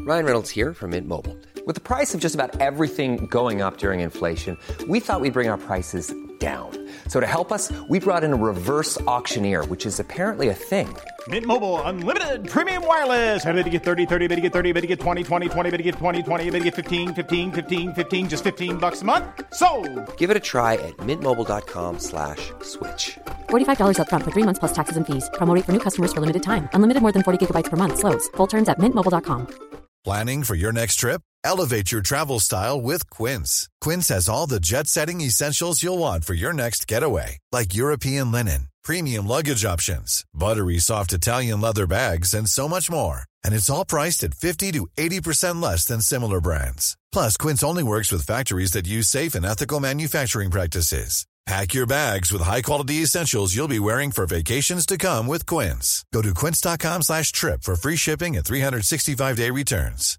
Ryan Reynolds here from Mint Mobile. With the price of just about everything going up during inflation, we thought we'd bring our prices down. So to help us, we brought in a reverse auctioneer, which is apparently a thing. Mint Mobile Unlimited Premium Wireless. How to get 30, 30, bit to get 30, bit to get 20, 20, 20, bit to get 20, 20, bit to get 15, 15, 15, 15, just $15 a month? Sold! Give it a try at mintmobile.com/switch. $45 up front for 3 months plus taxes and fees. Promo rate for new customers for limited time. Unlimited more than 40 gigabytes per month. Slows full terms at mintmobile.com. Planning for your next trip? Elevate your travel style with Quince. Quince has all the jet-setting essentials you'll want for your next getaway, like European linen, premium luggage options, buttery soft Italian leather bags, and so much more. And it's all priced at 50 to 80% less than similar brands. Plus, Quince only works with factories that use safe and ethical manufacturing practices. Pack your bags with high-quality essentials you'll be wearing for vacations to come with Quince. Go to quince.com/trip for free shipping and 365-day returns.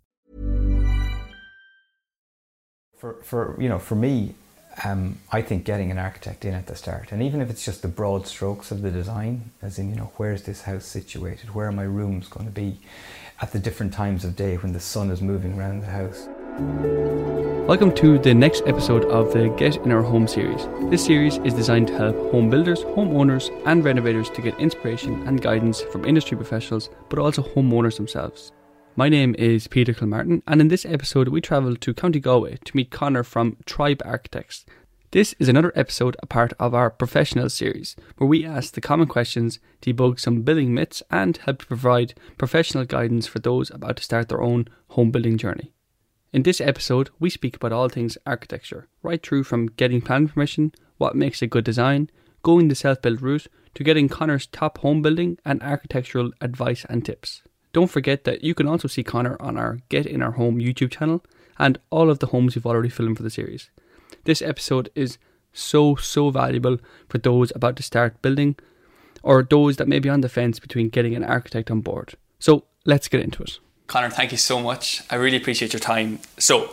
For me, I think getting an architect in at the start, and even if it's just the broad strokes of the design, as in, where's this house situated? Where are my rooms going to be at the different times of day when the sun is moving around the house? Welcome to the next episode of the Get in Our Home series. This series is designed to help home builders, homeowners and renovators to get inspiration and guidance from industry professionals, but also homeowners themselves. My name is Peter Kilmartin, and in this episode we travel to County Galway to meet Conor from Tribe Architects. This is another episode, a part of our Professional series, where we ask the common questions, debug some building myths and help to provide professional guidance for those about to start their own home building journey. In this episode, we speak about all things architecture, right through from getting planning permission, what makes a good design, going the self-build route, to getting Conor's top home building and architectural advice and tips. Don't forget that you can also see Conor on our Get in Our Home YouTube channel and all of the homes we've already filmed for the series. This episode is so valuable for those about to start building or those that may be on the fence between getting an architect on board. So let's get into it. Conor, thank you so much. I really appreciate your time. So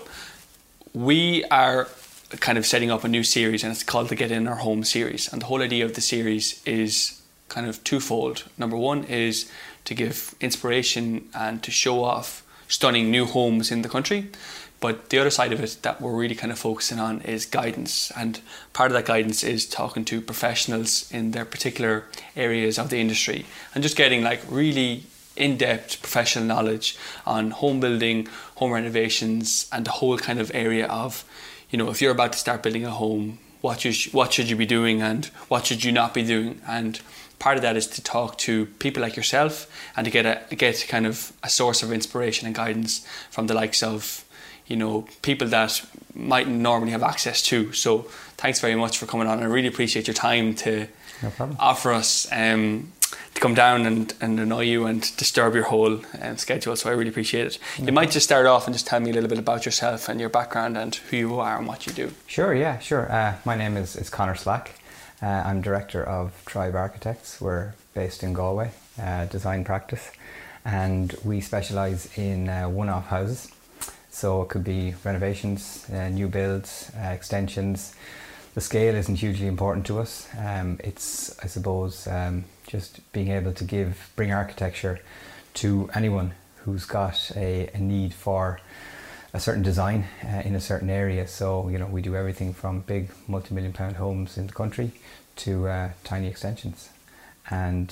we are kind of setting up a new series, and it's called the Get in Our Home series. And the whole idea of the series is kind of twofold. Number one is to give inspiration and to show off stunning new homes in the country. But the other side of it that we're really kind of focusing on is guidance. And part of that guidance is talking to professionals in their particular areas of the industry and just getting like really in-depth professional knowledge on home building, home renovations, and the whole kind of area of, if you're about to start building a home, what should you be doing and what should you not be doing? And part of that is to talk to people like yourself and to get kind of a source of inspiration and guidance from the likes of, people that mightn't normally have access to. So thanks very much for coming on. I really appreciate your time to offer us to come down and annoy you and disturb your whole schedule. So I really appreciate it. You might just start off and just tell me a little bit about yourself and your background and who you are and what you do. Sure. My name is Conor Slack. I'm director of Tribe Architects. We're based in Galway, design practice, and we specialise in one-off houses. So it could be renovations, new builds, extensions. The scale isn't hugely important to us. It's, I suppose, just being able to bring architecture to anyone who's got a need for a certain design in a certain area. So, we do everything from big multi-million pound homes in the country to tiny extensions. And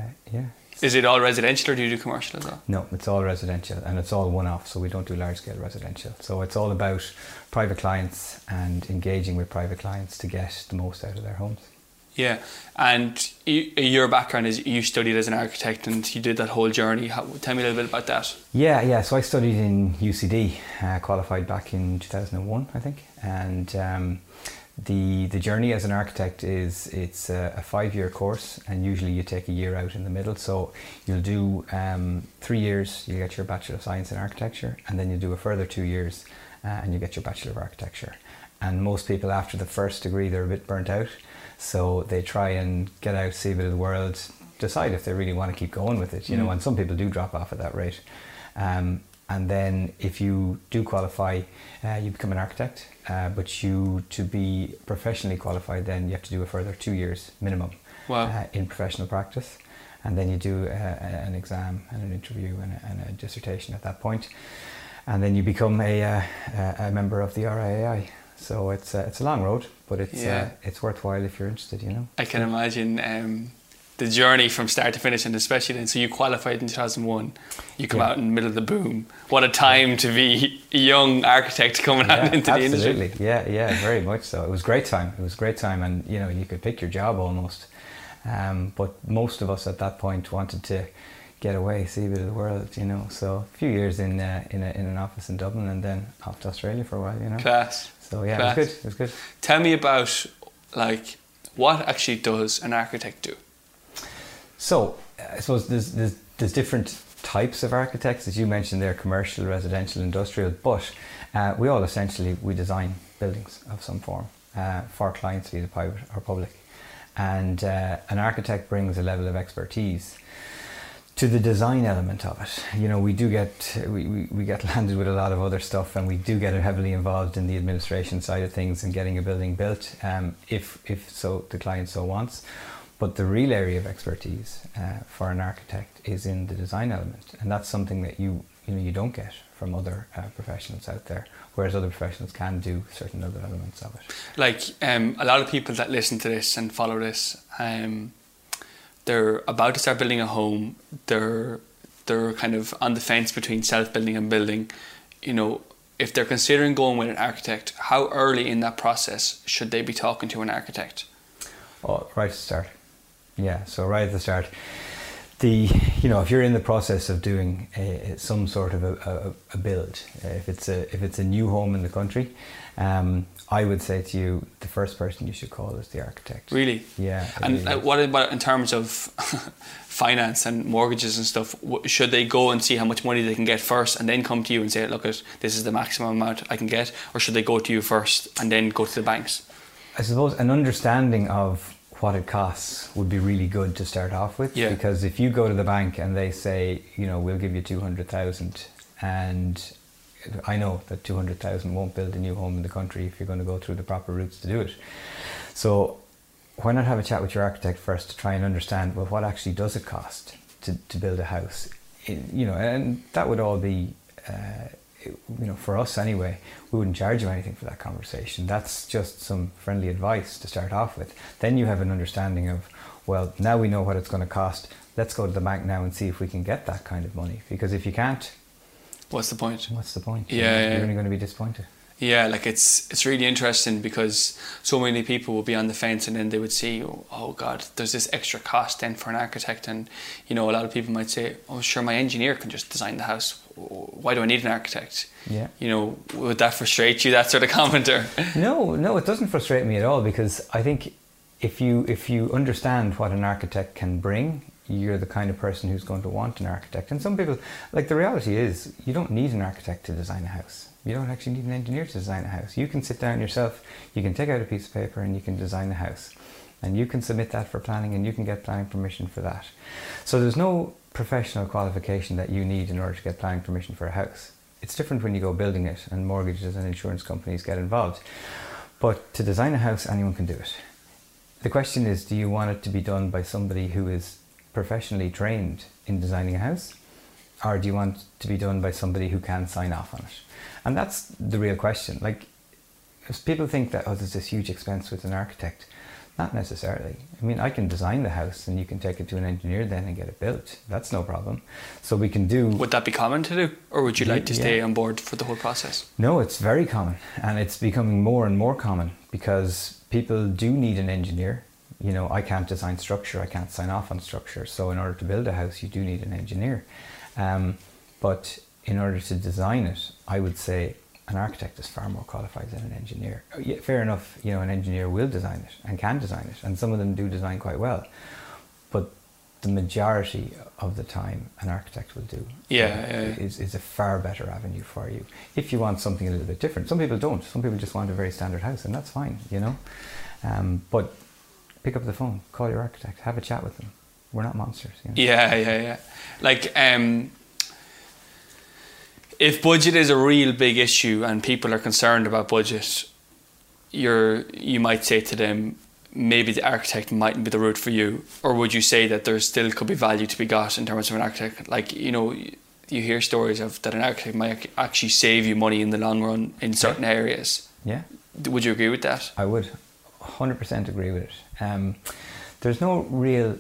Is it all residential or do you do commercial as well? No, it's all residential and it's all one-off, so we don't do large-scale residential. So it's all about private clients and engaging with private clients to get the most out of their homes. Yeah, and your background is you studied as an architect and you did that whole journey. Tell me a little bit about that. Yeah. So I studied in UCD, qualified back in 2001, I think. And the journey as an architect it's a 5-year course, and usually you take a year out in the middle. So you'll do 3 years, you get your Bachelor of Science in Architecture, and then you do a further 2 years and you get your Bachelor of Architecture. And most people after the first degree, they're a bit burnt out. So they try and get out, see a bit of the world, decide if they really want to keep going with it, and some people do drop off at that rate. And then if you do qualify, you become an architect, but to be professionally qualified, then you have to do a further 2 years minimum in professional practice. and then you do an exam and an interview and a dissertation at that point, and then you become a member of the RIAI. So it's a long road, but it's worthwhile if you're interested, you know. I can imagine the journey from start to finish, and especially then. So you qualified in 2001, you come out in the middle of the boom. What a time to be a young architect coming out into the industry. Absolutely, yeah, very much so. It was a great time. And you know, you could pick your job almost. But most of us at that point wanted to get away, see a bit of the world, you know. So a few years in an office in Dublin, and then off to Australia for a while, you know. Class. So yeah, Class. It was good. Tell me about, like, what actually does an architect do? So I suppose there's different types of architects, as you mentioned there, commercial, residential, industrial, but we all essentially, we design buildings of some form for clients, either private or public. And an architect brings a level of expertise to the design element of it. You know, we get landed with a lot of other stuff, and we do get heavily involved in the administration side of things and getting a building built, if so the client so wants. But the real area of expertise for an architect is in the design element, and that's something that you don't get from other professionals out there, whereas other professionals can do certain other elements of it. Like a lot of people that listen to this and follow this, they're about to start building a home. They're kind of on the fence between self-building and building. You know, if they're considering going with an architect, how early in that process should they be talking to an architect? Oh, right at the start. Yeah, so right at the start. If you're in the process of doing some sort of a build, if it's a new home in the country, I would say to you, the first person you should call is the architect. Really? Yeah. And what about in terms of finance and mortgages and stuff? Should they go and see how much money they can get first and then come to you and say, look, this is the maximum amount I can get? Or should they go to you first and then go to the banks? I suppose an understanding of what it costs would be really good to start off with, because if you go to the bank and they say, we'll give you 200,000, and I know that 200,000 won't build a new home in the country if you're going to go through the proper routes to do it. So why not have a chat with your architect first to try and understand, well, what actually does it cost to build a house? And that would all be for us anyway, we wouldn't charge you anything for that conversation. That's just some friendly advice to start off with. Then you have an understanding of, well, now we know what it's going to cost. Let's go to the bank now and see if we can get that kind of money. Because if you can't, what's the point? Yeah, you're only going to be disappointed. Yeah, like it's really interesting because so many people will be on the fence and then they would see, oh God, there's this extra cost then for an architect, and a lot of people might say, oh sure, my engineer can just design the house. Why do I need an architect? Yeah. Would that frustrate you, that sort of commenter? No, it doesn't frustrate me at all, because I think if you understand what an architect can bring, you're the kind of person who's going to want an architect. And some people, like, the reality is, you don't need an architect to design a house. You don't actually need an engineer to design a house. You can sit down yourself, you can take out a piece of paper and you can design a house. And you can submit that for planning and you can get planning permission for that. So there's no professional qualification that you need in order to get planning permission for a house. It's different when you go building it and mortgages and insurance companies get involved. But to design a house, anyone can do it. The question is, do you want it to be done by somebody who is professionally trained in designing a house? Or do you want it to be done by somebody who can sign off on it? And that's the real question. Like, people think that, there's this huge expense with an architect. Not necessarily. I mean, I can design the house and you can take it to an engineer then and get it built. That's no problem. So we can do... Would that be common to do? Or would you like to stay on board for the whole process? No, it's very common. And it's becoming more and more common because people do need an engineer. I can't design structure. I can't sign off on structure. So in order to build a house, you do need an engineer. But in order to design it, I would say an architect is far more qualified than an engineer. Yeah, fair enough, an engineer will design it and can design it, and some of them do design quite well. But the majority of the time, an architect will do. Is a far better avenue for you. If you want something a little bit different. Some people don't. Some people just want a very standard house, and that's fine, But pick up the phone, call your architect, have a chat with them. We're not monsters. Yeah. Like, if budget is a real big issue and people are concerned about budget, you might say to them, maybe the architect mightn't be the route for you? Or would you say that there still could be value to be got in terms of an architect? Like, you know, you hear stories of that an architect might actually save you money in the long run in certain areas. Yeah. Would you agree with that? I would 100% agree with it. There's no real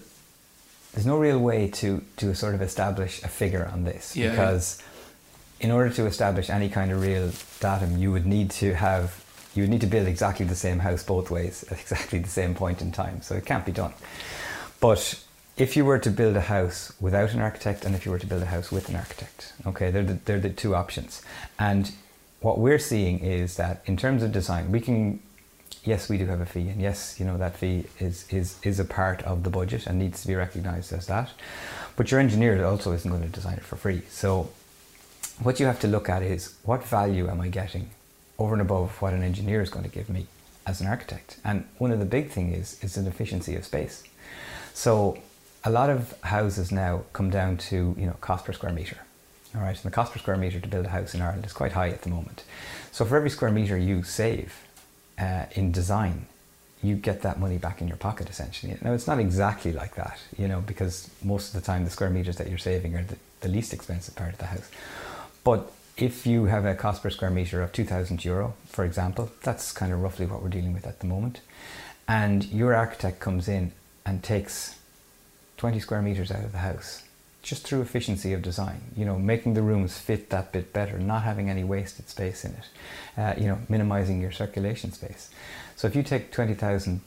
way to sort of establish a figure on this, because in order to establish any kind of real datum, you would need to build exactly the same house both ways at exactly the same point in time. So it can't be done. But if you were to build a house without an architect, and if you were to build a house with an architect, okay, they're the two options. And what we're seeing is that in terms of design, yes, we do have a fee, and yes, you know, that fee is a part of the budget and needs to be recognised as that. But your engineer also isn't going to design it for free. So what you have to look at is, what value am I getting over and above what an engineer is going to give me as an architect? And one of the big things is an efficiency of space. So a lot of houses now come down to, you know, cost per square metre. All right, and the cost per square metre to build a house in Ireland is quite high at the moment. So for every square metre you save in design, you get that money back in your pocket, essentially. Now, it's not exactly like that, you know, because most of the time the square metres that you're saving are the least expensive part of the house. But if you have a cost per square metre of €2,000, for example, that's kind of roughly what we're dealing with at the moment, and your architect comes in and takes 20 square metres out of the house, just through efficiency of design, you know, making the rooms fit that bit better, not having any wasted space in it, you know, minimising your circulation space. So if you take 2,000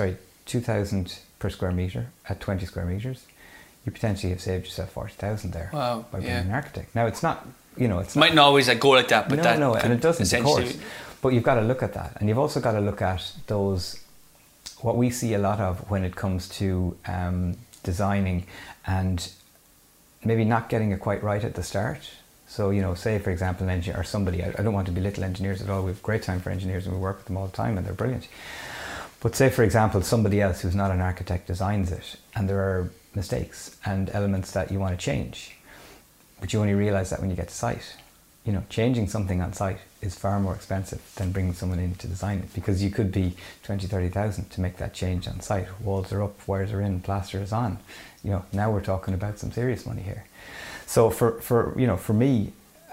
per square metre at 20 square metres, you potentially have saved yourself 40,000 there. Wow, by being an architect. Now, it's not, you know, it's might not always go like that, but no, and it doesn't, of course. But you've got to look at that, and you've also got to look at those, what we see a lot of when it comes to designing and maybe not getting it quite right at the start. So, you know, say for example an engineer or somebody, I don't want to belittle engineers at all, we have great time for engineers and we work with them all the time and they're brilliant. But say for example somebody else who's not an architect designs it, and there are mistakes and elements that you want to change, but you only realise that when you get to site. You know, changing something on site is far more expensive than bringing someone in to design it, because you could be 20,000-30,000 to make that change on site. Walls are up, wires are in, plaster is on. You know, now we're talking about some serious money here. So for me,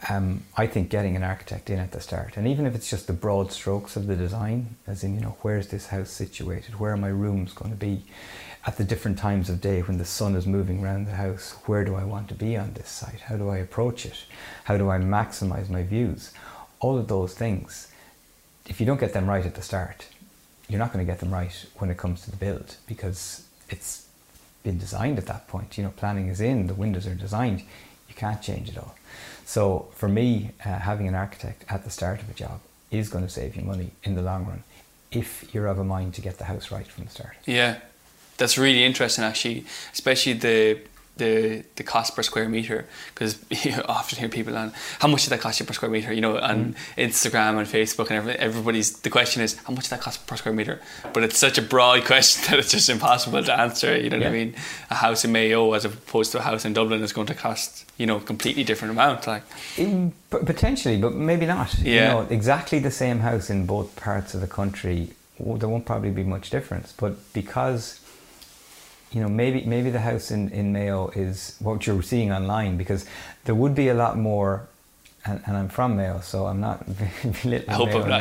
I think getting an architect in at the start, and even if it's just the broad strokes of the design, as in, you know, where's this house situated, where are my rooms going to be at the different times of day when the sun is moving around the house, where do I want to be on this site, how do I approach it, how do I maximise my views, all of those things, if you don't get them right at the start, you're not going to get them right when it comes to the build, because it's been designed at that point. You know, planning is in, the windows are designed, you can't change it all. So for me, having an architect at the start of a job is going to save you money in the long run, if you're of a mind to get the house right from the start. Yeah, that's really interesting actually, especially the cost per square metre, because you often hear people on how much did that cost you per square metre, you know, on Instagram and Facebook and everybody's, the question is how much did that cost per square metre, but it's such a broad question that it's just impossible to answer, you know what I mean. A house in Mayo as opposed to a house in Dublin is going to cost, you know, a completely different amount, like potentially, but maybe not. Yeah. You know, exactly the same house in both parts of the country, there won't probably be much difference, but because, you know, maybe the house in Mayo is what you're seeing online, because there would be a lot more, and I'm from Mayo, so I'm not belittling Mayo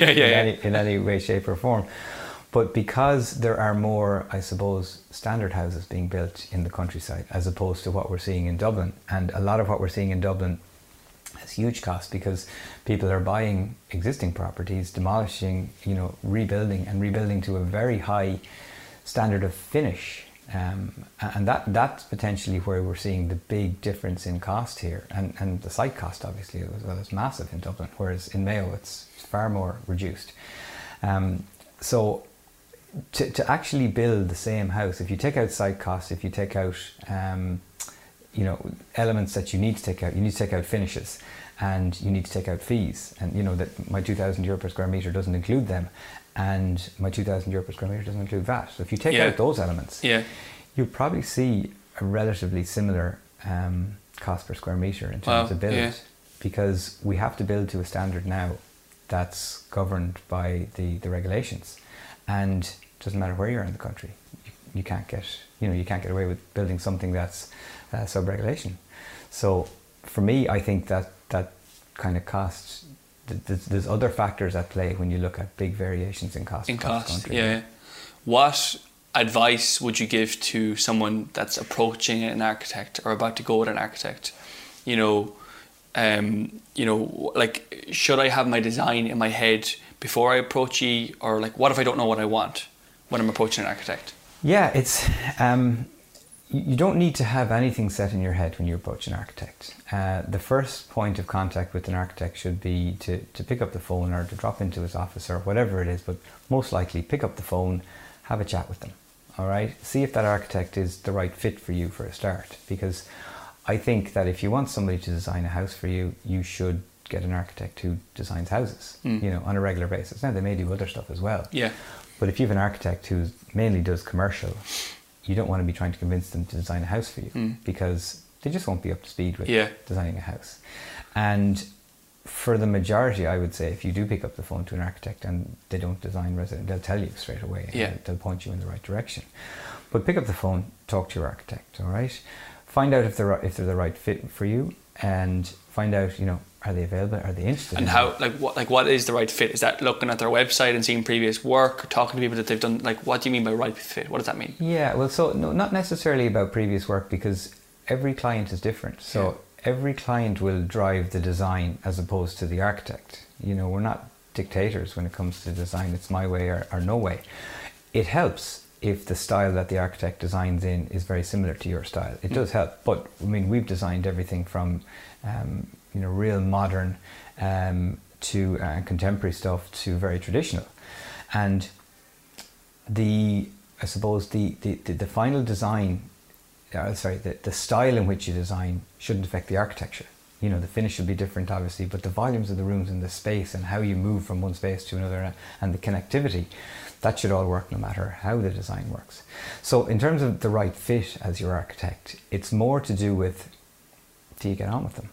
in any way, shape or form, but because there are more, I suppose, standard houses being built in the countryside as opposed to what we're seeing in Dublin, and a lot of what we're seeing in Dublin has huge costs because people are buying existing properties, demolishing, you know, rebuilding to a very high standard of finish. And that's potentially where we're seeing the big difference in cost here, and the site cost obviously as well is massive in Dublin, whereas in Mayo it's far more reduced. So to actually build the same house, if you take out site costs, if you take out you know, elements that you need to take out, you need to take out finishes, and you need to take out fees, and you know that my €2,000 per square metre doesn't include them, and my €2,000 per square metre doesn't include VAT. So if you take out those elements, you'll probably see a relatively similar cost per square metre in terms of build, because we have to build to a standard now that's governed by the regulations, and doesn't matter where you are in the country. You can't get, you can't get away with building something that's sub-regulation. So for me, I think that kind of cost, there's other factors at play when you look at big variations in cost across the country. Yeah. What advice would you give to someone that's approaching an architect or about to go with an architect? Like, should I have my design in my head before I approach you, or like, what if I don't know what I want when I'm approaching an architect? Yeah, it's you don't need to have anything set in your head when you approach an architect. The first point of contact with an architect should be to pick up the phone or to drop into his office or whatever it is, but most likely pick up the phone, have a chat with them. All right, see if that architect is the right fit for you for a start, because I think that if you want somebody to design a house for you, you should get an architect who designs houses, on a regular basis. Now, they may do other stuff as well. Yeah. But if you have an architect who mainly does commercial, you don't want to be trying to convince them to design a house for you, because they just won't be up to speed with designing a house. And for the majority, I would say, if you do pick up the phone to an architect and they don't design resident, they'll tell you straight away. Yeah. They'll point you in the right direction. But pick up the phone, talk to your architect, all right? Find out if they're the right fit for you, and find out, are they available? Are they interested? And how, what is the right fit? Is that looking at their website and seeing previous work, talking to people that they've done? Like, what do you mean by right fit? What does that mean? Yeah, well, so no, not necessarily about previous work, because every client is different. So every client will drive the design as opposed to the architect. We're not dictators when it comes to design. It's my way or no way. It helps if the style that the architect designs in is very similar to your style. It does help. But I mean, we've designed everything from real modern to contemporary stuff to very traditional. And the final design, the style in which you design shouldn't affect the architecture. The finish should be different, obviously, but the volumes of the rooms and the space and how you move from one space to another and the connectivity, that should all work no matter how the design works. So in terms of the right fit as your architect, it's more to do with, do you get on with them?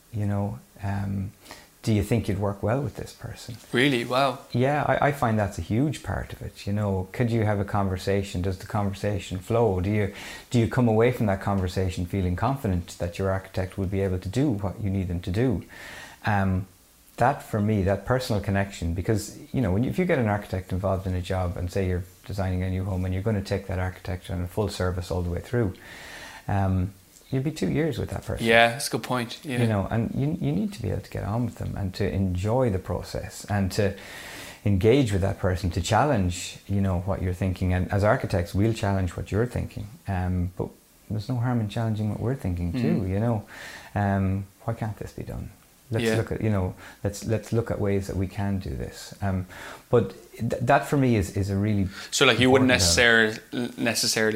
Do you think you'd work well with this person? Really? Wow. Yeah, I find that's a huge part of it. Could you have a conversation? Does the conversation flow? Do you come away from that conversation feeling confident that your architect would be able to do what you need them to do? That, for me, that personal connection, because if you get an architect involved in a job and say you're designing a new home and you're going to take that architect on a full service all the way through, you'll be 2 years with that person. Yeah, that's a good point. Yeah. And you need to be able to get on with them and to enjoy the process and to engage with that person, to challenge, what you're thinking. And as architects, we'll challenge what you're thinking. But there's no harm in challenging what we're thinking too. Why can't this be done? Let's look at let's look at ways that we can do this. But that for me is a really, so like you wouldn't necessarily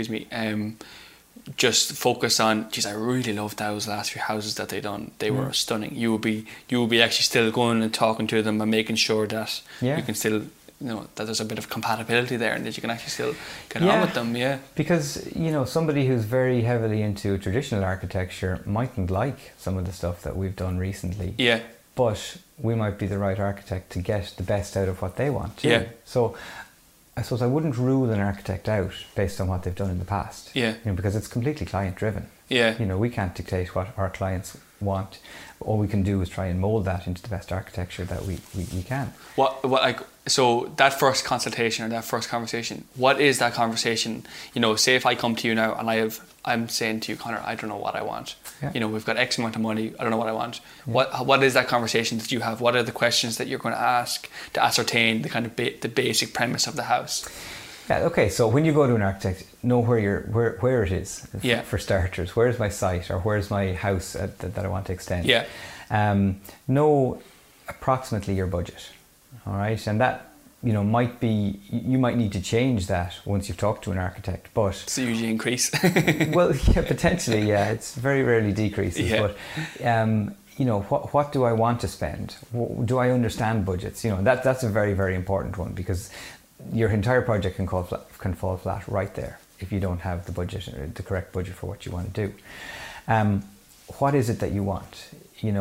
just focus on, geez, I really loved those last few houses that they done. They were stunning. You will be actually still going and talking to them and making sure that you can still, that there's a bit of compatibility there and that you can actually still get on with them. Yeah. Because, somebody who's very heavily into traditional architecture mightn't like some of the stuff that we've done recently. Yeah. But we might be the right architect to get the best out of what they want too. Yeah. So I suppose I wouldn't rule an architect out based on what they've done in the past. Yeah. Because it's completely client driven. Yeah. We can't dictate what our clients want. All we can do is try and mold that into the best architecture that we can. So that first consultation or that first conversation, what is that conversation? Say if I come to you now and I'm saying to you, Conor, I don't know what I want. Yeah. We've got X amount of money. I don't know what I want. Yeah. What is that conversation that you have? What are the questions that you're going to ask to ascertain the kind of the basic premise of the house? Yeah. Okay. So when you go to an architect, know where it is. Yeah. For starters, where's my site or where's my house that I want to extend? Yeah. Know approximately your budget. All right, and that might be, you might need to change that once you've talked to an architect, but it's usually increase. Well, yeah, potentially, yeah. It's very rarely decreases, but what do I want to spend? Do I understand budgets? That's a very, very important one, because your entire project can fall flat right there if you don't have the budget, the correct budget for what you want to do. What is it that you want?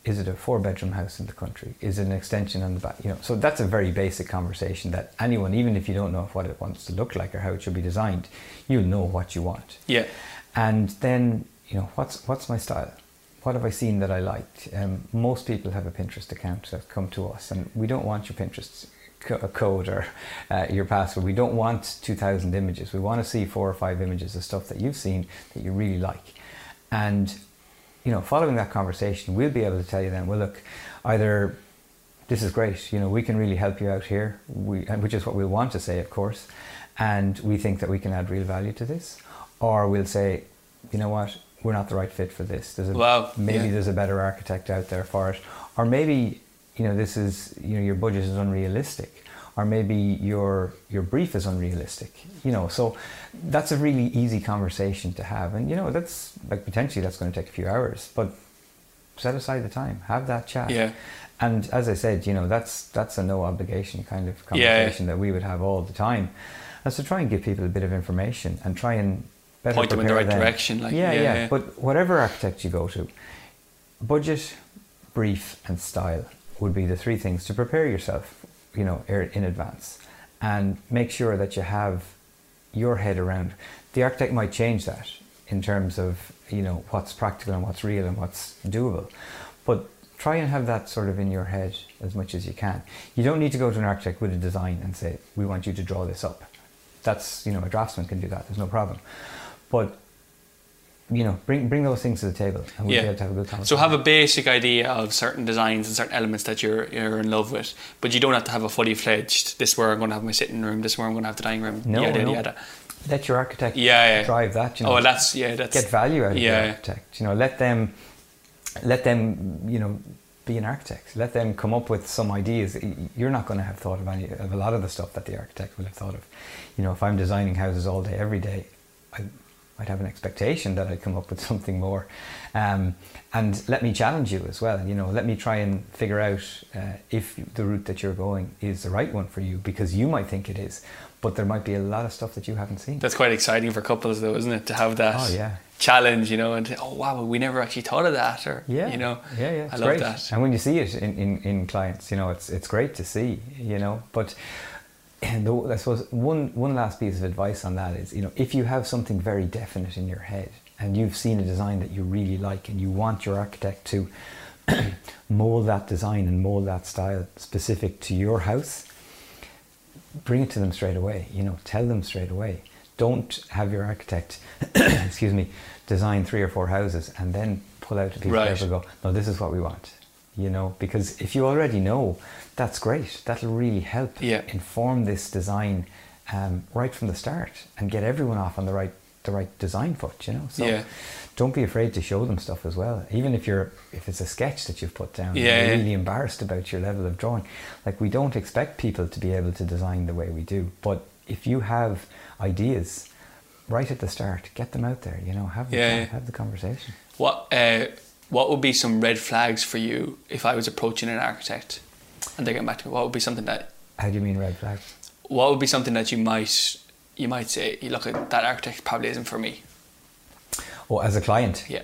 Is it a 4-bedroom house in the country? Is it an extension on the back? You know, so that's a very basic conversation that anyone, even if you don't know what it wants to look like or how it should be designed, you'll know what you want. Yeah. And then, you know, what's my style? What have I seen that I liked? Most people have a Pinterest account that come to us, and we don't want your Pinterest code or your password. We don't want 2,000 images. We want to see 4 or 5 images of stuff that you've seen that you really like. And, you know, following that conversation, we'll be able to tell you then, well, look, either this is great, you know, we can really help you out here, which is what we'll want to say, of course, and we think that we can add real value to this. Or we'll say, you know what, we're not the right fit for this. There's a better architect out there for it. Or maybe, you know, this is, you know, your budget is unrealistic. Or maybe your brief is unrealistic. You know, so that's a really easy conversation to have. And, you know, that's like potentially that's going to take a few hours, but set aside the time, have that chat. Yeah. And as I said, you know, that's a no obligation kind of conversation that we would have all the time. And so try and give people a bit of information and try and better point them in the right them. direction. Like, yeah. But whatever architect you go to, budget, brief and style would be the 3 things to prepare yourself, you know, in advance, and make sure that you have your head around. The architect might change that in terms of, you know, what's practical and what's real and what's doable, but try and have that sort of in your head as much as you can. You don't need to go to an architect with a design and say, we want you to draw this up. That's, you know, a draftsman can do that, there's no problem. But, you know, bring those things to the table and we'll be able to have a good conversation. So have a basic idea of certain designs and certain elements that you're in love with, but you don't have to have a fully fledged, this is where I'm going to have my sitting room, this is where I'm going to have the dining room, yada. Let your architect drive that, you know. That's get value out of your architect. You know, let them, you know, be an architect. Let them come up with some ideas. You're not going to have thought of a lot of the stuff that the architect will have thought of. You know, if I'm designing houses all day, every day, I'd have an expectation that I'd come up with something more. And let me challenge you as well. You know, let me try and figure out if the route that you're going is the right one for you, because you might think it is, but there might be a lot of stuff that you haven't seen. That's quite exciting for couples though, isn't it? To have that challenge, you know, and oh wow, we never actually thought of that, or you know. I love great. That. And when you see it in clients, you know, it's great to see, you know. But I suppose one last piece of advice on that is, you know, if you have something very definite in your head and you've seen a design that you really like and you want your architect to mold that design and mold that style specific to your house, bring it to them straight away. You know, tell them straight away. Don't have your architect design 3 or 4 houses and then pull out a piece of paper and go, no, this is what we want. You know, because if you already know, that's great. That'll really help inform this design right from the start and get everyone off on the right design foot, you know. So don't be afraid to show them stuff as well. Even if it's a sketch that you've put down, you're really embarrassed about your level of drawing. Like, we don't expect people to be able to design the way we do, but if you have ideas right at the start, get them out there, you know, have the conversation. What would be some red flags for you if I was approaching an architect and they get back to me? What would be something that... How do you mean red flags? What would be something that you might say, look, that architect probably isn't for me? Oh, as a client? Yeah.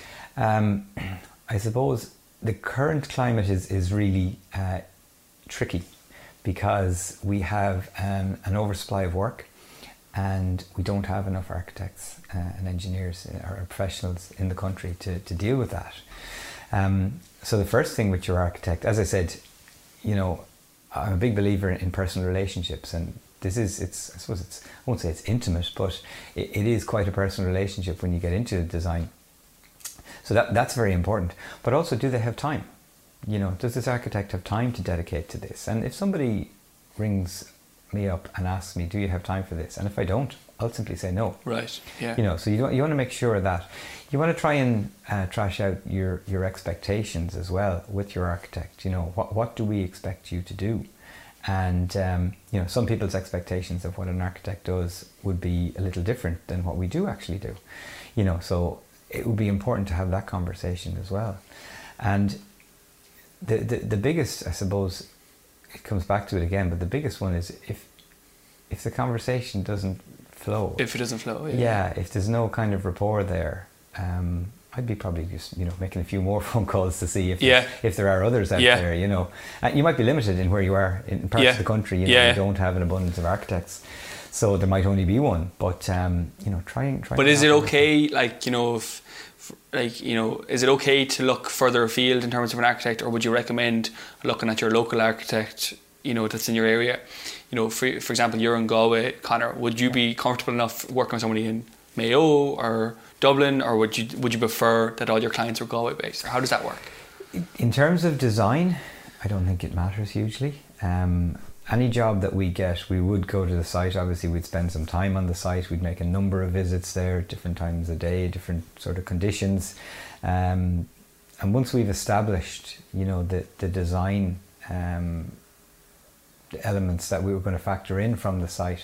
I suppose the current climate is really tricky because we have an oversupply of work and we don't have enough architects and engineers or professionals in the country to deal with that. So the first thing with your architect, as I said, you know, I'm a big believer in personal relationships, and I won't say it's intimate, but it is quite a personal relationship when you get into design. So that's very important. But also, do they have time? You know, does this architect have time to dedicate to this? And if somebody rings me up and asks me, do you have time for this? And if I don't, I'll simply say no. Right, yeah. You know, so you want to make sure that you want to try and trash out your expectations as well with your architect. You know, what do we expect you to do? And, you know, some people's expectations of what an architect does would be a little different than what we do actually do. You know, so it would be important to have that conversation as well. And the biggest, I suppose, it comes back to it again, but the biggest one is if the conversation doesn't flow. If it doesn't flow, yeah. Yeah, if there's no kind of rapport there, I I'd be probably just, making a few more phone calls to see if Yeah. if there are others out Yeah. there, You might be limited in where you are in parts Yeah. of the country, Yeah. you don't have an abundance of architects. So there might only be one, but try. But is it okay, is it okay to look further afield in terms of an architect, or would you recommend looking at your local architect, that's in your area? For example, you're in Galway, Conor. Would you be comfortable enough working with somebody in Mayo or Dublin, or would you prefer that all your clients are Galway based? Or how does that work? In terms of design, I don't think it matters hugely. Any job that we get, we would go to the site. Obviously, we'd spend some time on the site. We'd make a number of visits there, different times of day, different sort of conditions. And once we've established, the design elements that we were going to factor in from the site,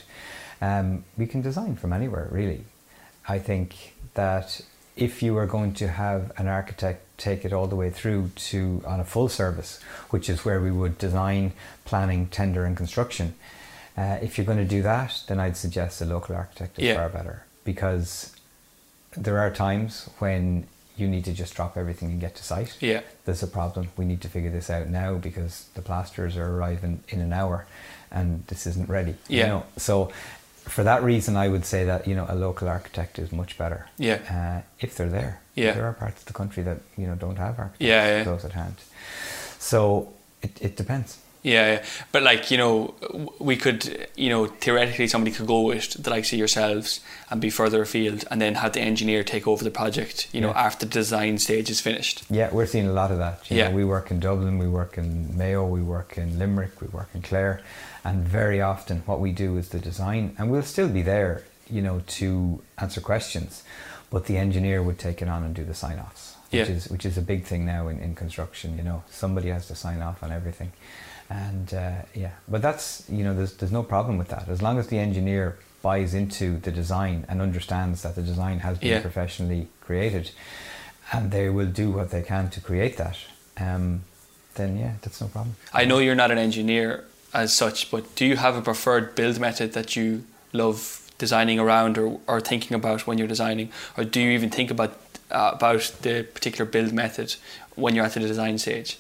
we can design from anywhere, really. I think that if you are going to have an architect take it all the way through to on a full service, which is where we would design, planning, tender and construction, if you're going to do that, then I'd suggest a local architect is far better, because there are times when you need to just drop everything and get to site. Yeah. There's a problem. We need to figure this out now because the plasterers are arriving in an hour and this isn't ready. Yeah. So for that reason, I would say that, a local architect is much better. Yeah. If they're there. Yeah. There are parts of the country that, don't have architects Yeah. close at hand. So it depends. Yeah, but we could, theoretically somebody could go with the likes of yourselves and be further afield, and then have the engineer take over the project, after the design stage is finished. Yeah, we're seeing a lot of that. Yeah. We work in Dublin, we work in Mayo, we work in Limerick, we work in Clare, and very often what we do is the design, and we'll still be there, to answer questions, but the engineer would take it on and do the sign-offs, which is a big thing now in construction. Somebody has to sign off on everything. And but that's, there's no problem with that, as long as the engineer buys into the design and understands that the design has been professionally created, and they will do what they can to create that, then that's no problem. I know you're not an engineer as such, but do you have a preferred build method that you love designing around or thinking about when you're designing, or do you even think about the particular build method when you're at the design stage?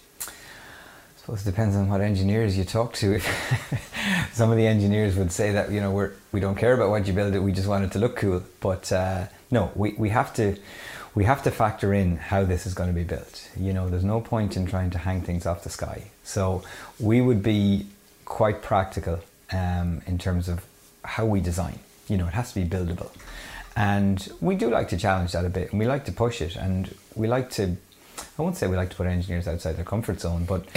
I suppose it depends on what engineers you talk to. Some of the engineers would say that we don't care about what you build it, we just want it to look cool. But no, we have to factor in how this is going to be built. There's no point in trying to hang things off the sky. So we would be quite practical in terms of how we design. It has to be buildable, and we do like to challenge that a bit, and we like to push it, and we like to. I won't say we like to put engineers outside their comfort zone, but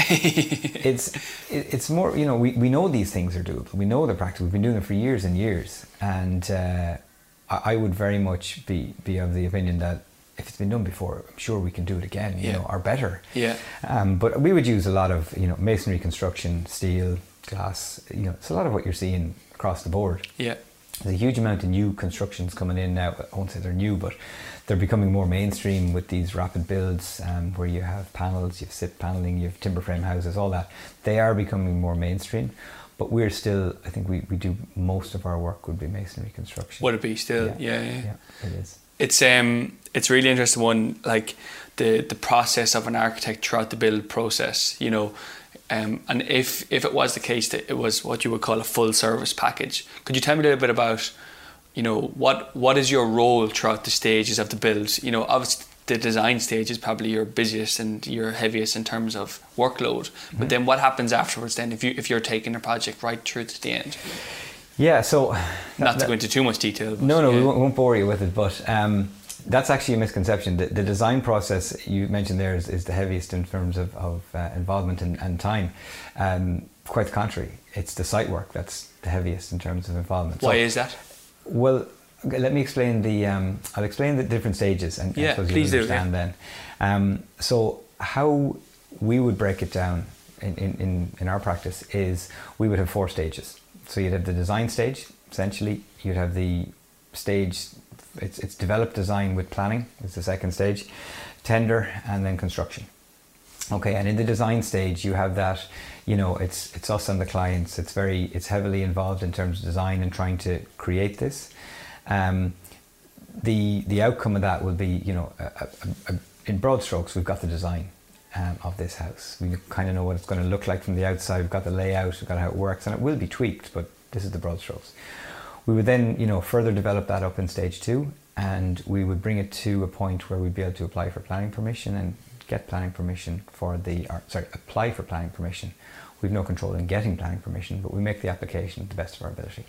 it's more, we know these things are doable. We know they're practical. We've been doing them for years and years. And I would very much be of the opinion that if it's been done before, I'm sure we can do it again, or better. Yeah. But we would use a lot of, masonry construction, steel, glass. It's a lot of what you're seeing across the board. Yeah. There's a huge amount of new constructions coming in now. I won't say they're new, but they're becoming more mainstream with these rapid builds, where you have panels, you have SIP paneling, you have timber frame houses, all that. They are becoming more mainstream, but we're still, I think we do most of our work would be masonry construction. Would it be still? Yeah, it is. It's really interesting one, like the process of an architect throughout the build process, and if it was the case that it was what you would call a full service package, could you tell me a little bit about what is your role throughout the stages of the build? Obviously the design stage is probably your busiest and your heaviest in terms of workload, but then what happens afterwards then if you're taking a project right through to the end? Yeah, so not to go into too much detail, but no, we won't bore you with it, but that's actually a misconception. The design process you mentioned there is the heaviest in terms of involvement and time. Quite the contrary, it's the site work that's the heaviest in terms of involvement. Why is that? Well, let me explain I'll explain the different stages, and I suppose you'll understand then. So how we would break it down in our practice is we would have 4 stages. So you'd have the design stage, essentially. You'd have the stage, it's developed design with planning, it's the second stage, tender, and then construction. Okay, and in the design stage you have that, it's us and the clients. It's heavily involved in terms of design and trying to create this. the outcome of that will be, you know, in broad strokes, we've got the design of this house. We kind of know what it's going to look like from the outside. We've got the layout, we've got how it works, and it will be tweaked, but this is the broad strokes. We would then, you know, further develop that up in stage 2, and we would bring it to a point where we'd be able to apply for planning permission and get planning permission apply for planning permission. We've no control in getting planning permission, but we make the application to the best of our ability.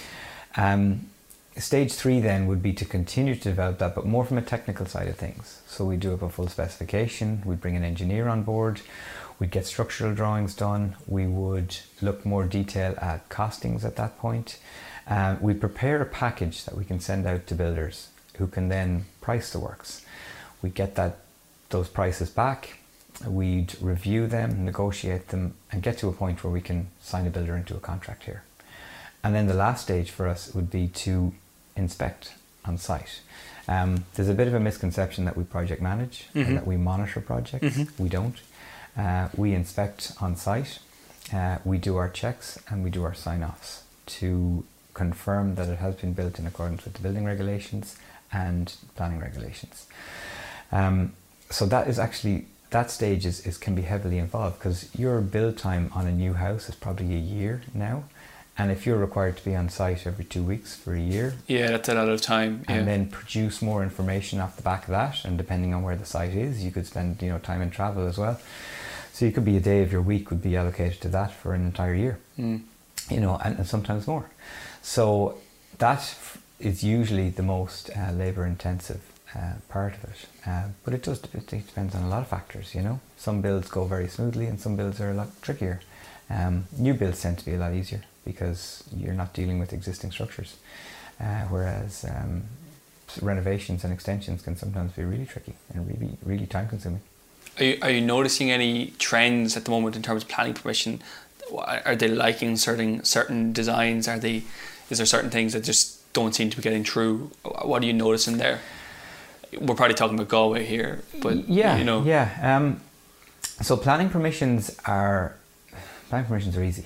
Stage 3 then would be to continue to develop that, but more from a technical side of things. So we do up a full specification, we'd bring an engineer on board, we'd get structural drawings done, we would look more detail at costings at that point. We prepare a package that we can send out to builders who can then price the works. We get those prices back, we'd review them, negotiate them, and get to a point where we can sign a builder into a contract here. And then the last stage for us would be to inspect on site. There's a bit of a misconception that we project manage and that we monitor projects. We don't. We inspect on site, we do our checks, and we do our sign-offs to confirm that it has been built in accordance with the building regulations and planning regulations. So that is actually, that stage can be heavily involved, because your build time on a new house is probably a year now. And if you're required to be on site every 2 weeks for a year, that's a lot of time. And then produce more information off the back of that, and depending on where the site is, you could spend, you know, time in travel as well. So you could be a day of your week would be allocated to that for an entire year, you know, and sometimes more. So that is usually the most labour intensive part of it. But it depends on a lot of factors, you know. Some builds go very smoothly and some builds are a lot trickier. New builds tend to be a lot easier because you're not dealing with existing structures, whereas renovations and extensions can sometimes be really tricky and really, really time consuming. Are you noticing any trends at the moment in terms of planning permission? Are they liking certain designs? Is there certain things that just don't seem to be getting through? What are you noticing there? We're probably talking about Galway here, but you know. So planning permissions are easy.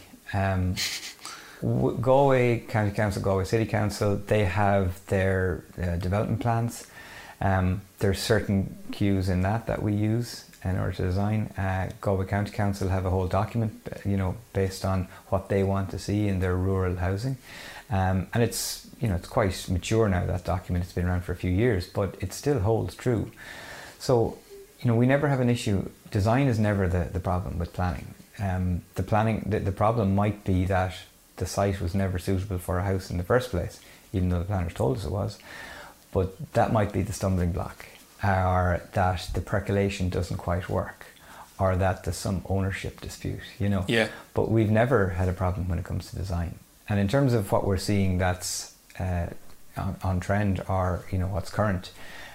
Galway County Council, Galway City Council, they have their development plans. There's certain cues in that we use in order to design. Galway County Council have a whole document, you know, based on what they want to see in their rural housing. And it's, you know, it's quite mature now, that document. It's been around for a few years, but it still holds true. So, you know, we never have an issue. Design is never the problem with planning. The problem might be that the site was never suitable for a house in the first place, even though the planners told us it was. But that might be the stumbling block, or that the percolation doesn't quite work, or that there's some ownership dispute, you know. Yeah. But we've never had a problem when it comes to design. And in terms of what we're seeing that's on trend, or, you know, what's current,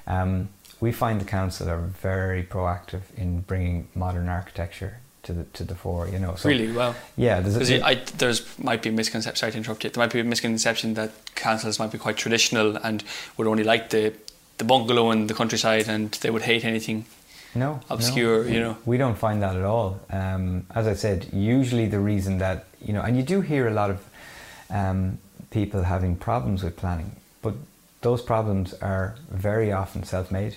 we find the council are very proactive in bringing modern architecture to the fore, you know. So, really? Well, yeah. There's might be a misconception. Sorry to interrupt you. There might be a misconception that councils might be quite traditional and would only like the bungalow in the countryside, and they would hate anything obscure. You know, we don't find that at all. As I said, usually the reason that, you know, and you do hear a lot of people having problems with planning, but those problems are very often self-made.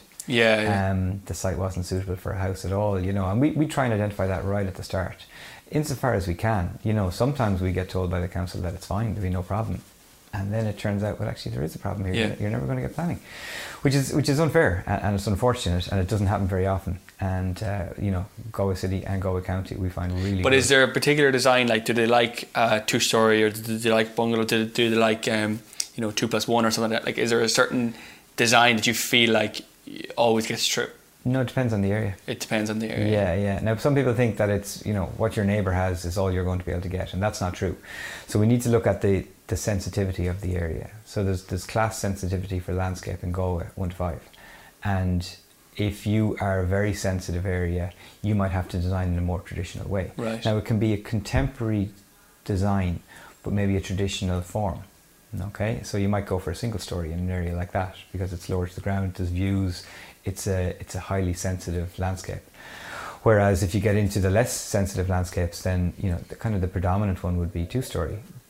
The site wasn't suitable for a house at all, you know, and we try and identify that right at the start, insofar as we can. You know, sometimes we get told by the council that it's fine, there'll be no problem, and then it turns out, well, actually there is a problem here. You're never going to get planning, which is unfair, and it's unfortunate, and it doesn't happen very often. And you know, Galway City and Galway County we find really. But good. Is there a particular design, like, do they like 2-story, or do they like bungalow? Do they like 2+1 or something like that? Like, is there a certain design that you feel like always gets through? No, it depends on the area. It depends on the area. Yeah. Now, some people think that it's, you know, what your neighbour has is all you're going to be able to get, and that's not true. So we need to look at the sensitivity of the area. So there's class sensitivity for landscape in Galway, 1 to 5. And if you are a very sensitive area, you might have to design in a more traditional way. Right. Now, it can be a contemporary design, but maybe a traditional form. Okay, so you might go for a single story in an area like that because it's lower to the ground, there's views, it's a highly sensitive landscape. Whereas if you get into the less sensitive landscapes, then, you know, the predominant one would be 2-story.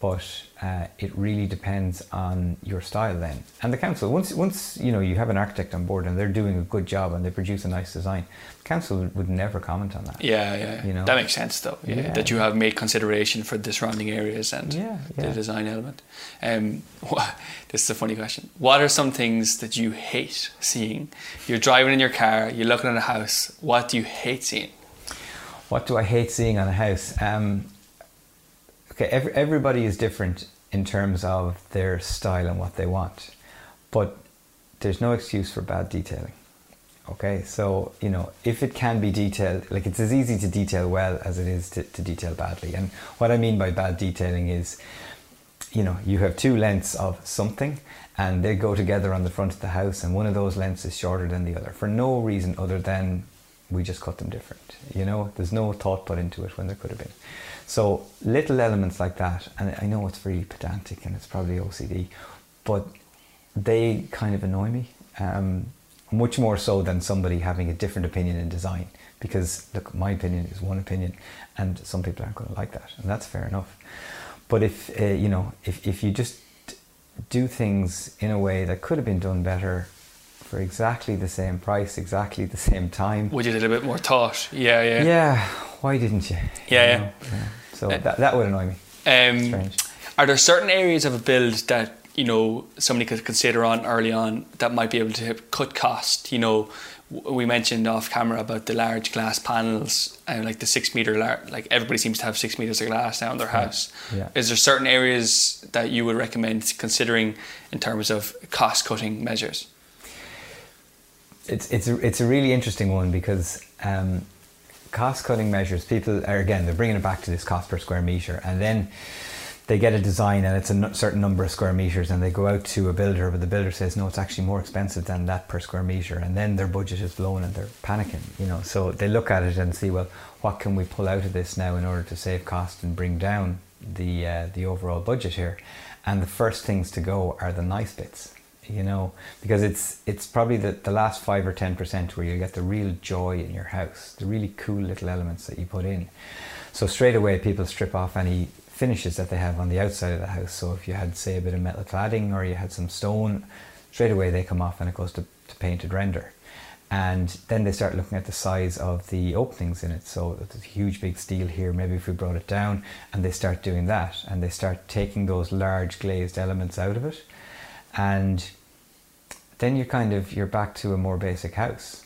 but it really depends on your style then. And the council, once you know you have an architect on board and they're doing a good job and they produce a nice design, the council would never comment on that. Yeah. You know? That makes sense though. Yeah. That you have made consideration for the surrounding areas and the design element. This is a funny question. What are some things that you hate seeing? You're driving in your car, you're looking at a house. What do you hate seeing? What do I hate seeing on a house? Okay, everybody is different in terms of their style and what they want, but there's no excuse for bad detailing. Okay, so you know, if it can be detailed, like it's as easy to detail well as it is to detail badly. And what I mean by bad detailing is, you know, you have two lengths of something and they go together on the front of the house and one of those lengths is shorter than the other for no reason other than we just cut them different. You know, there's no thought put into it when there could have been. So little elements like that, and I know it's very pedantic and it's probably OCD, but they kind of annoy me, much more so than somebody having a different opinion in design, because look, my opinion is one opinion and some people aren't going to like that, and that's fair enough. But if you know, if you just do things in a way that could have been done better for exactly the same price, exactly the same time, would you did a bit more thought? Yeah, why didn't you? Yeah. So that would annoy me. Strange. Are there certain areas of a build that, you know, somebody could consider on early on that might be able to cut cost? You know, we mentioned off camera about the large glass panels and like the 6 meter, like everybody seems to have 6 meters of glass now in their house. Yeah. Is there certain areas that you would recommend considering in terms of cost cutting measures? It's a really interesting one because cost cutting measures, people are, again, they're bringing it back to this cost per square metre, and then they get a design and it's a certain number of square metres and they go out to a builder, but the builder says no, it's actually more expensive than that per square metre, and then their budget is blown and they're panicking, you know. So they look at it and see, well, what can we pull out of this now in order to save cost and bring down the overall budget here? And the first things to go are the nice bits, you know, because it's probably the last 5 or 10% where you get the real joy in your house, the really cool little elements that you put in. So straight away people strip off any finishes that they have on the outside of the house. So if you had, say, a bit of metal cladding or you had some stone, straight away they come off and it goes to painted render. And then they start looking at the size of the openings in it. So there's a huge big steel here, maybe if we brought it down, and they start doing that and they start taking those large glazed elements out of it. And then you're back to a more basic house.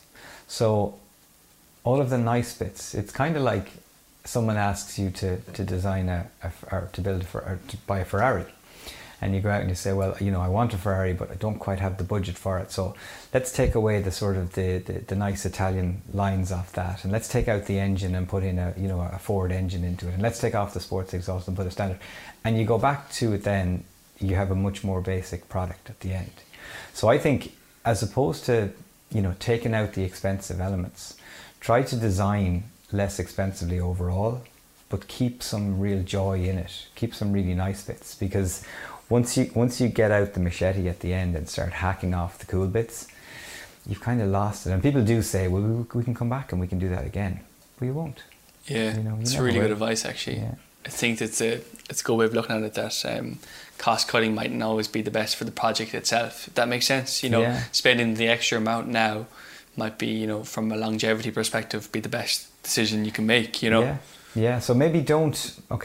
So all of the nice bits, it's kind of like someone asks you to design or to buy a Ferrari, and you go out and you say, well, you know, I want a Ferrari but I don't quite have the budget for it, so let's take away the sort of the nice Italian lines off that, and let's take out the engine and put in a Ford engine into it, and let's take off the sports exhaust and put a standard, and you go back to it, then you have a much more basic product at the end. So I think, as opposed to, you know, taking out the expensive elements, try to design less expensively overall, but keep some real joy in it. Keep some really nice bits, because once you get out the machete at the end and start hacking off the cool bits, you've kind of lost it. And people do say, well, we can come back and we can do that again, but you won't. Yeah, it's really good advice, actually. Yeah. I think it's a good way of looking at it, that cost cutting mightn't always be the best for the project itself, if that makes sense. You know, spending the extra amount now might be, you know, from a longevity perspective, be the best decision you can make, you know. Yeah, so maybe don't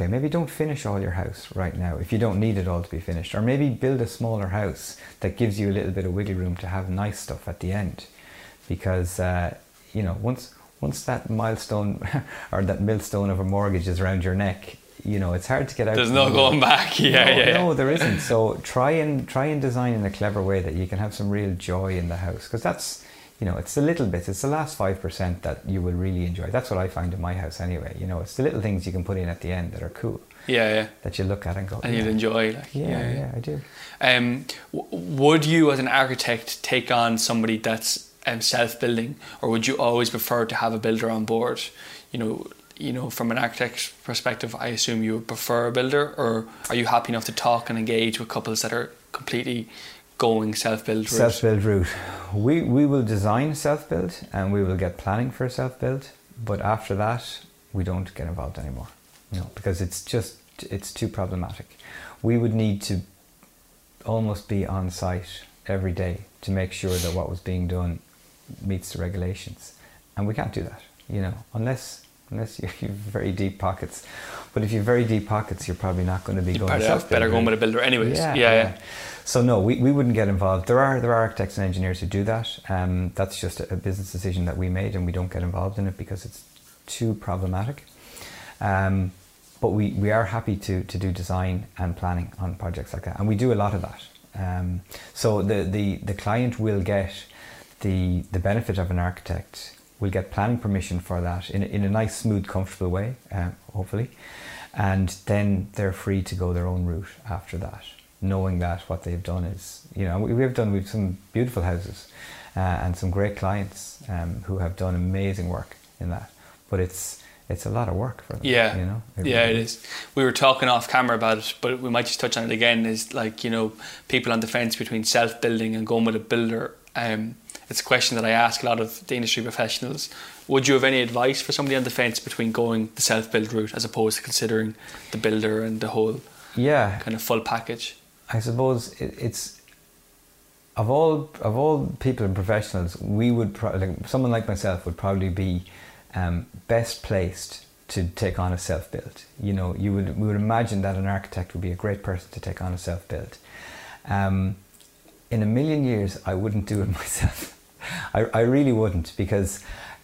finish all your house right now if you don't need it all to be finished, or maybe build a smaller house that gives you a little bit of wiggle room to have nice stuff at the end, because you know, once that milestone or that millstone of a mortgage is around your neck, you know, it's hard to get out. There's no going back. No, there isn't. So try and design in a clever way that you can have some real joy in the house, because that's, you know, it's the little bits, it's the last 5% that you will really enjoy. That's what I find in my house anyway. You know, it's the little things you can put in at the end that are cool. That you look at and go, and you'd enjoy. Like, yeah, I do. Would you, as an architect, take on somebody that's self-building, or would you always prefer to have a builder on board? You know, from an architect's perspective, I assume you would prefer a builder, or are you happy enough to talk and engage with couples that are completely going self-build route? Self-build route. We will design self-build and we will get planning for self-build, but after that we don't get involved anymore, you know, because it's just it's too problematic. We would need to almost be on site every day to make sure that what was being done meets the regulations, and we can't do that, you know, unless you have very deep pockets. But if you have very deep pockets, you're probably not going to be going. Better going with a builder, anyways. Yeah. So no, we wouldn't get involved. There are architects and engineers who do that. That's just a business decision that we made, and we don't get involved in it because it's too problematic. But we are happy to do design and planning on projects like that, and we do a lot of that. So the client will get the benefit of an architect. We'll get planning permission for that in a nice, smooth, comfortable way, hopefully, and then they're free to go their own route after that, knowing that what they've done is, you know, we've some beautiful houses and some great clients who have done amazing work in that, but it's a lot of work for them. Yeah, you know. It is. We were talking off camera about it, but we might just touch on it again. Is like, you know, people on the fence between self-building and going with a builder. It's a question that I ask a lot of the industry professionals. Would you have any advice for somebody on the fence between going the self-build route as opposed to considering the builder and the whole kind of full package? I suppose it's of all people and professionals, we would someone like myself would probably be best placed to take on a self-build. You know, we would imagine that an architect would be a great person to take on a self-build. In a million years, I wouldn't do it myself. I really wouldn't, because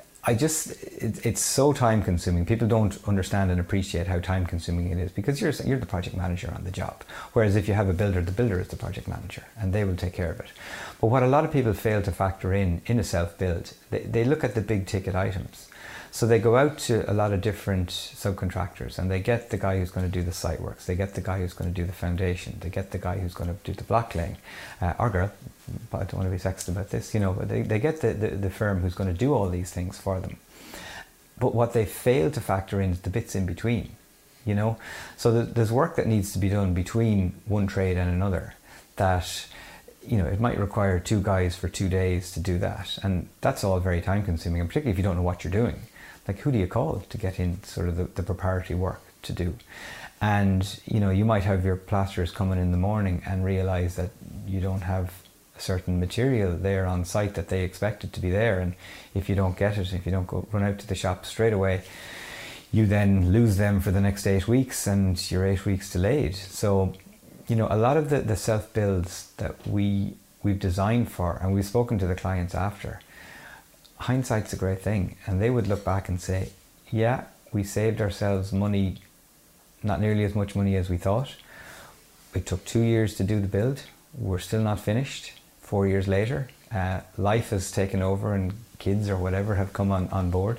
it's so time consuming. People don't understand and appreciate how time consuming it is, because you're the project manager on the job. Whereas if you have a builder, the builder is the project manager and they will take care of it. But what a lot of people fail to factor in a self-build, they look at the big ticket items. So they go out to a lot of different subcontractors and they get the guy who's going to do the site works, they get the guy who's going to do the foundation, they get the guy who's going to do the block laying, or girl, but I don't want to be sexist about this, you know, but they get the firm who's going to do all these things for them. But what they fail to factor in is the bits in between, you know. So there's work that needs to be done between one trade and another that, you know, it might require 2 guys for 2 days to do that, and that's all very time consuming, and particularly if you don't know what you're doing. Like, who do you call to get in sort of the preparatory work to do? And, you know, you might have your plasterers coming in the morning and realise that you don't have a certain material there on site that they expected to be there, and if you don't get it, if you don't run out to the shop straight away, you then lose them for the next 8 weeks and you're 8 weeks delayed. So, you know, a lot of the self-builds that we've designed for, and we've spoken to the clients after, hindsight's a great thing, and they would look back and say, yeah, we saved ourselves money, not nearly as much money as we thought. It took 2 years to do the build. We're still not finished 4 years later. Life has taken over and kids or whatever have come on board,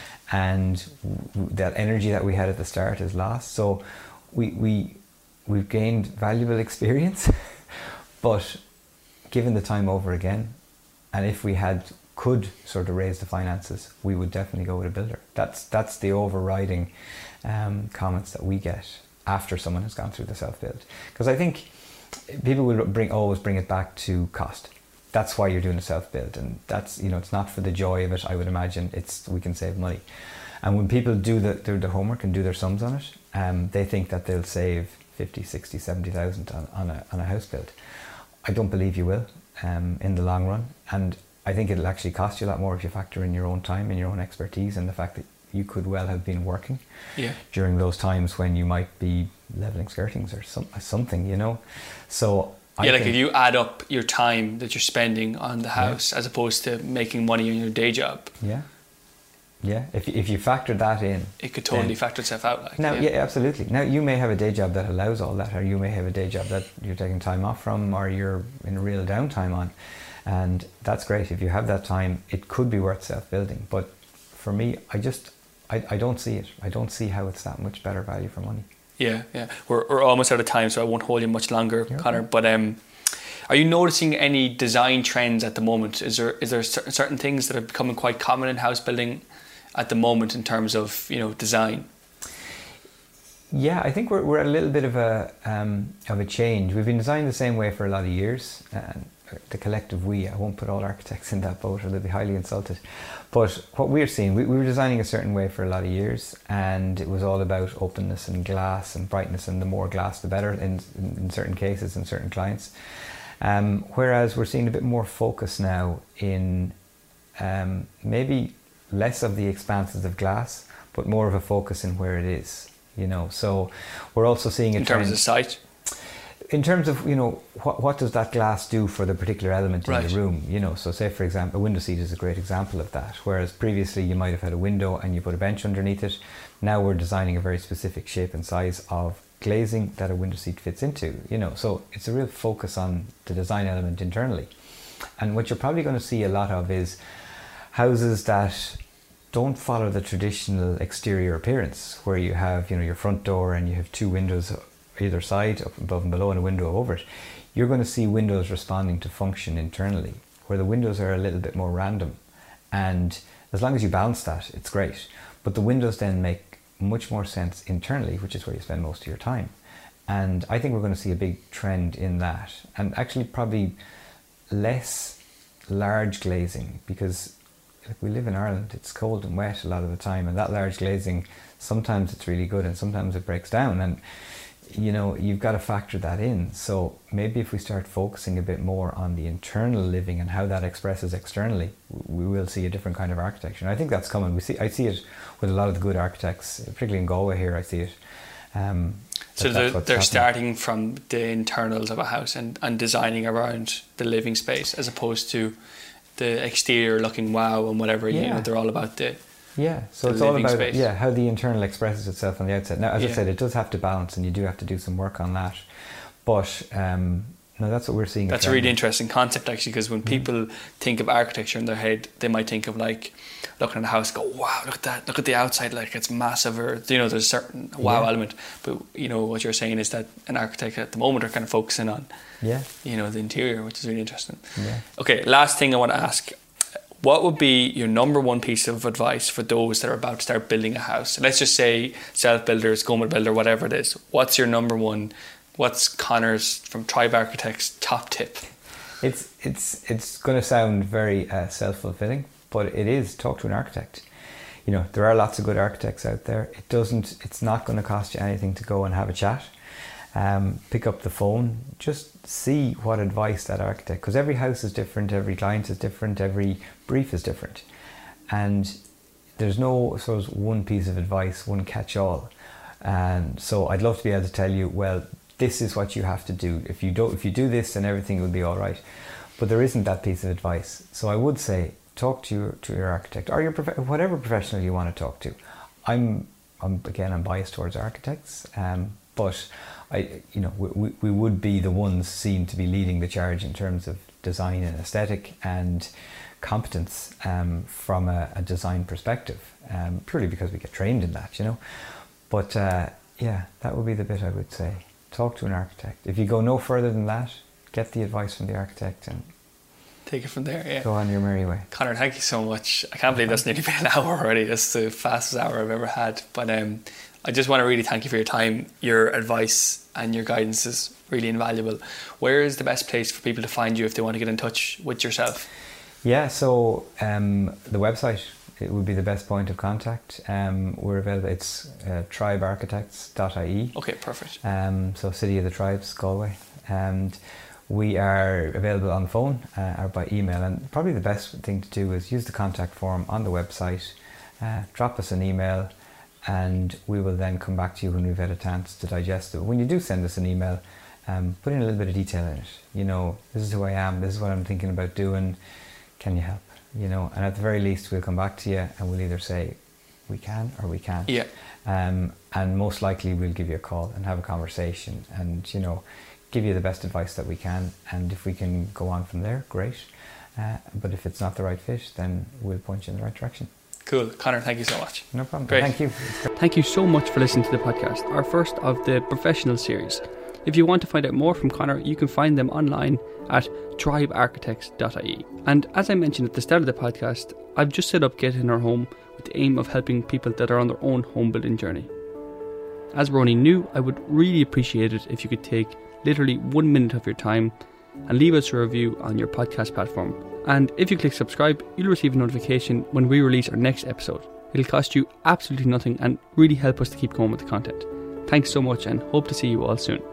and that energy that we had at the start is lost. So we've gained valuable experience, but given the time over again, and if we could sort of raise the finances, we would definitely go with a builder. That's the overriding comments that we get after someone has gone through the self-build. Because I think people will always bring it back to cost. That's why you're doing a self-build, and that's, you know, it's not for the joy of it. I would imagine we can save money. And when people do the homework and do their sums on it, they think that they'll save 50, 60, 70,000 on a house build. I don't believe you will in the long run, and I think it'll actually cost you a lot more if you factor in your own time and your own expertise, and the fact that you could well have been working during those times when you might be levelling skirtings or something, you know. So if you add up your time that you're spending on the house as opposed to making money in your day job, if you factor that in, it could totally factor itself out. Absolutely. Now, you may have a day job that allows all that, or you may have a day job that you're taking time off from, or you're in real downtime on. And that's great. If you have that time, it could be worth self-building. But for me, I don't see it. I don't see how it's that much better value for money. Yeah. We're almost out of time, so I won't hold you much longer, Conor. Okay. But are you noticing any design trends at the moment? Is there certain things that are becoming quite common in house building at the moment in terms of, you know, design? Yeah, I think we're at a little bit of a change. We've been designing the same way for a lot of years. the collective we. I won't put all architects in that boat or they'll be highly insulted. But what we're seeing, we were designing a certain way for a lot of years, and it was all about openness and glass and brightness, and the more glass the better in certain cases and certain clients. Whereas we're seeing a bit more focus now in maybe less of the expanses of glass, but more of a focus in where it is, you know. So we're also seeing in terms of site. In terms of, you know, what does that glass do for the particular element in the room, you know. So say, for example, a window seat is a great example of that, whereas previously you might have had a window and you put a bench underneath it. Now we're designing a very specific shape and size of glazing that a window seat fits into, you know. So it's a real focus on the design element internally. And what you're probably going to see a lot of is houses that don't follow the traditional exterior appearance, where you have, you know, your front door and you have two windows either side, up above and below, and a window over it. You're going to see windows responding to function internally, where the windows are a little bit more random. And as long as you balance that, it's great. But the windows then make much more sense internally, which is where you spend most of your time. And I think we're going to see a big trend in that. And actually probably less large glazing, because we live in Ireland, it's cold and wet a lot of the time, and that large glazing, sometimes it's really good and sometimes it breaks down, and you know, you've got to factor that in. So maybe if we start focusing a bit more on the internal living and how that expresses externally, we will see a different kind of architecture. And I think that's coming. I see it with a lot of the good architects, particularly in Galway here. I see it. So they're starting from the internals of a house and designing around the living space, as opposed to the exterior looking wow and whatever. You know, they're all about the so it's all about how the internal expresses itself on the outside. Now, as I said, it does have to balance, and you do have to do some work on that. But no, that's what we're seeing. That's a really interesting concept, actually, because when people think of architecture in their head, they might think of like looking at a house, go, wow, look at that, look at the outside, like it's massive, or you know, there's a certain wow element. But you know, what you're saying is that an architect at the moment are kind of focusing on you know, the interior, which is really interesting. Okay, last thing I want to ask. What would be your number one piece of advice for those that are about to start building a house? Let's just say self-builders, Gomel builder, whatever it is. What's your number one? What's Connor's from Tribe Architects top tip? It's going to sound very self-fulfilling, but it is. Talk to an architect. You know, there are lots of good architects out there. It's not going to cost you anything to go and have a chat. Pick up the phone, just see what advice that architect, because every house is different, every client is different, every brief is different, and there's no sort of one piece of advice, one catch-all. And so I'd love to be able to tell you, well, this is what you have to do. If you do this, then everything will be all right. But there isn't that piece of advice. So I would say talk to your architect or your whatever professional you want to talk to. I'm biased towards architects, but we would be the ones seen to be leading the charge in terms of design and aesthetic and competence from a design perspective, purely because we get trained in that, you know. But that would be the bit I would say. Talk to an architect. If you go no further than that, get the advice from the architect and take it from there. Go on your merry way. Connor, thank you so much. I can't believe that's nearly been an hour already. That's the fastest hour I've ever had. But I just want to really thank you for your time. Your advice and your guidance is really invaluable. Where is the best place for people to find you if they want to get in touch with yourself? Yeah, so the website, it would be the best point of contact. We're available. It's tribearchitects.ie. Okay, perfect. So City of the Tribes, Galway. And we are available on the phone or by email. And probably the best thing to do is use the contact form on the website. Drop us an email, and we will then come back to you when we've had a chance to digest it. When you do send us an email, put in a little bit of detail in it. You know, this is who I am, this is what I'm thinking about doing, can you help? You know, and at the very least we'll come back to you and we'll either say we can or we can't. Yeah. And most likely we'll give you a call and have a conversation and, you know, give you the best advice that we can. And if we can go on from there, great. But if it's not the right fit, then we'll point you in the right direction. Cool. Connor, thank you so much. No problem. Great. Thank you. Thank you so much for listening to the podcast, our first of the professional series. If you want to find out more from Connor, you can find them online at tribearchitects.ie. And as I mentioned at the start of the podcast, I've just set up Get In Our Home with the aim of helping people that are on their own home building journey. As we're only new, I would really appreciate it if you could take literally 1 minute of your time and leave us a review on your podcast platform. And if you click subscribe, you'll receive a notification when we release our next episode. It'll cost you absolutely nothing and really help us to keep going with the content. Thanks so much and hope to see you all soon.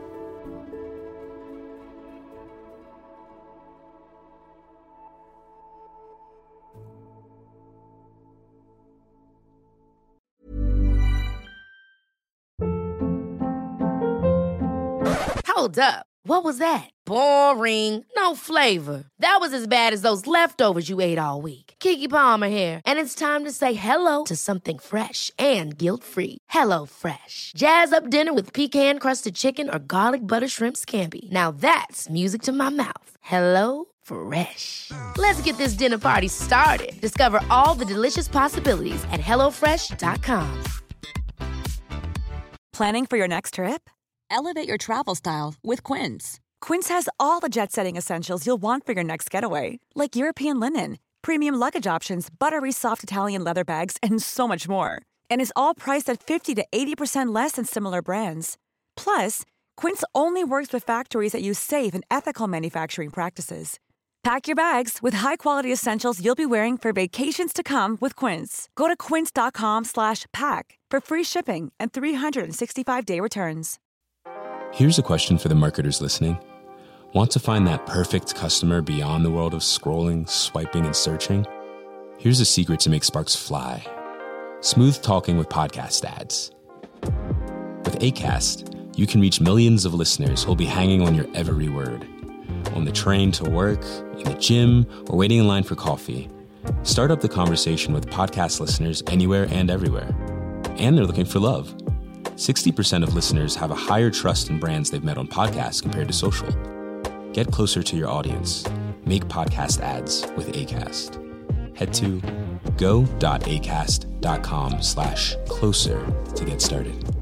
Hold up. What was that? Boring. No flavor. That was as bad as those leftovers you ate all week. Keke Palmer here. And it's time to say hello to something fresh and guilt-free. Hello Fresh. Jazz up dinner with pecan-crusted chicken or garlic butter shrimp scampi. Now that's music to my mouth. Hello Fresh. Let's get this dinner party started. Discover all the delicious possibilities at HelloFresh.com. Planning for your next trip? Elevate your travel style with Quince. Quince has all the jet-setting essentials you'll want for your next getaway, like European linen, premium luggage options, buttery soft Italian leather bags, and so much more. And is all priced at 50 to 80% less than similar brands. Plus, Quince only works with factories that use safe and ethical manufacturing practices. Pack your bags with high-quality essentials you'll be wearing for vacations to come with Quince. Go to quince.com/pack for free shipping and 365-day returns. Here's a question for the marketers listening. Want to find that perfect customer beyond the world of scrolling, swiping, and searching? Here's a secret to make sparks fly. Smooth talking with podcast ads. With Acast, you can reach millions of listeners who'll be hanging on your every word. On the train to work, in the gym, or waiting in line for coffee. Start up the conversation with podcast listeners anywhere and everywhere. And they're looking for love. 60% of listeners have a higher trust in brands they've met on podcasts compared to social. Get closer to your audience. Make podcast ads with Acast. Head to go.acast.com/closer to get started.